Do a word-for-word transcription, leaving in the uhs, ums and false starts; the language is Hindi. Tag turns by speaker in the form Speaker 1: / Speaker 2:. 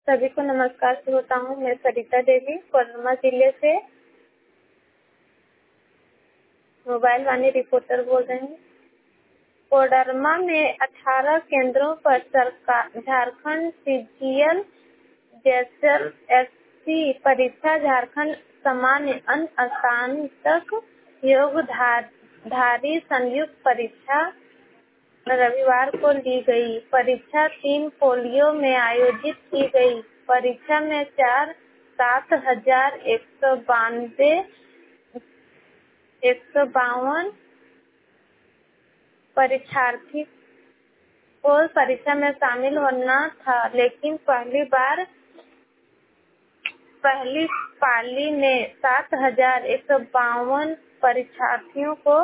Speaker 1: सभी को नमस्कार श्रोता हूँ। मैं सरिता देवी कोडरमा जिले से मोबाइल वाणी रिपोर्टर बोल रहे हैं। कोडरमा में अठारह केंद्रों पर सरकार झारखंड सीजीएल जैसर एससी परीक्षा झारखंड सामान्य अन्य स्नातक योग्यधारी संयुक्त परीक्षा रविवार को ली गई। परीक्षा तीन पोलियो में आयोजित की गई। परीक्षा में चार सात हजार एक सौ बानवे एक सौ बावन परीक्षार्थी को परीक्षा में शामिल होना था, लेकिन पहली बार पहली पाली ने सात हजार एक सौ बावन परीक्षार्थियों को